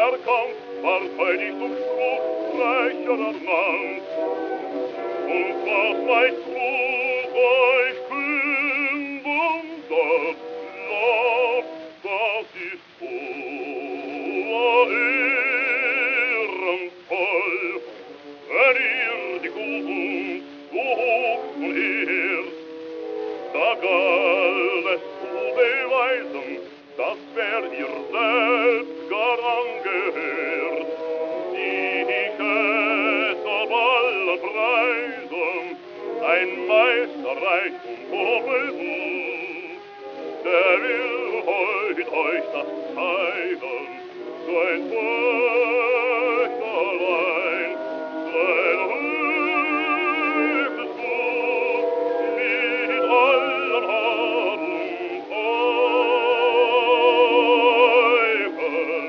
erkannt, verteidigt zum Spruch reicherer Land. Und was weißt du, euch künden das Lob, das ist ehrenvoll, wenn ihr die Guten sucht und ehrt. Da galt es zu beweisen, dass wer ihr selbst gar angehört, ich es auf allen Preisen, ein Meisterreich und Vorbildung, der will heut euch das zeigen, sein Töchterlein, sein höchstes Gut, mit allen Haaren zeugen.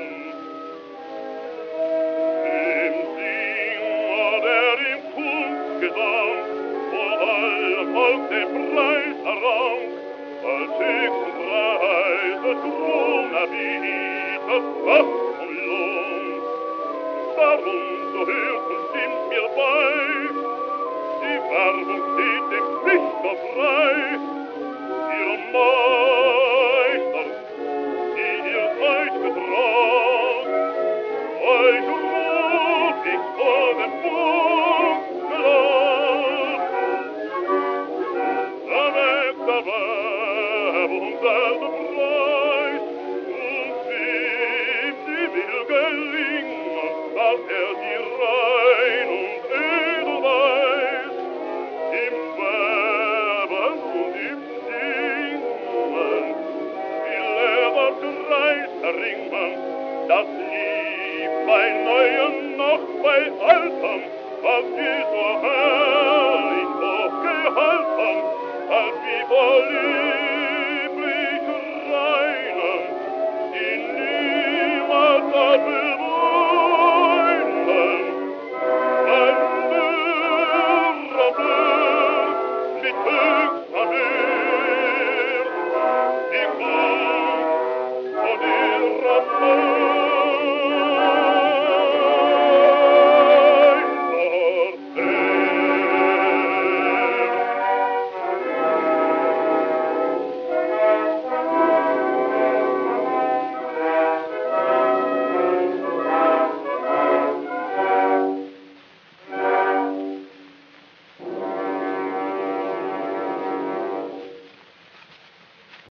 Dem Singer, der im Kunstgesang vor allem Volk den Preis errang, als höchsten Preis des Ruhm erbietet, was vom Lohn. Darum, so hört und stimmt mir bei, die Werbung steht dem Dichter frei, ihrem Meister, die ihr euch betraut, euch ruft ich vor den Punkt gelacht. Erweckt der Werbung selben Preis, und sie will gelingen, dass sie rein und edel weiß, im Werben und im Singen, will das Reis erringen, das lieb bei Neuem noch bei Altem, was sie so herrlich hochgehalten, als wie vor lieblich Reinen, die niemals abbewohnen. Ein dürrer Birn mit höchster Mühe, die Kunst von ihrer Macht